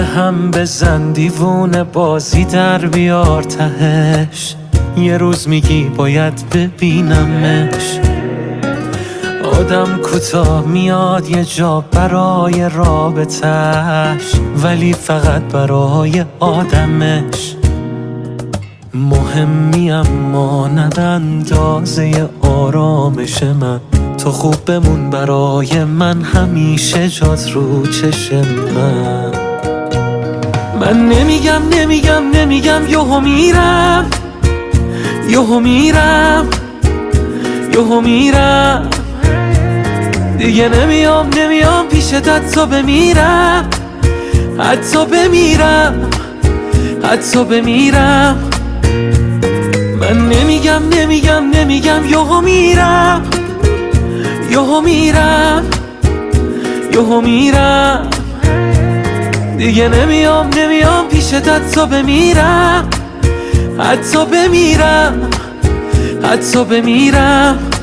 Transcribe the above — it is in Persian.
هم بزن دیوونه بازی در بیار تهش. یه روز میگی باید ببینمش. آدم کوتاه میاد یه جا برای رابطش، ولی فقط برای آدمش. مهمی اما نه به اندازه آرامش من. تو خوب بمون برای من، همیشه جات رو چشم من نمیگم یهو میرم، یهو میرم، یهو میرم. دیگه نمیام پیشت حتی بمیرم، حتی بمیرم، حتی بمیرم. من نمیگم یهو میرم، یهو میرم، یهو میرم. دیگه نمیام پیشت حتی بمیرم، حتی بمیرم، حتی بمیرم.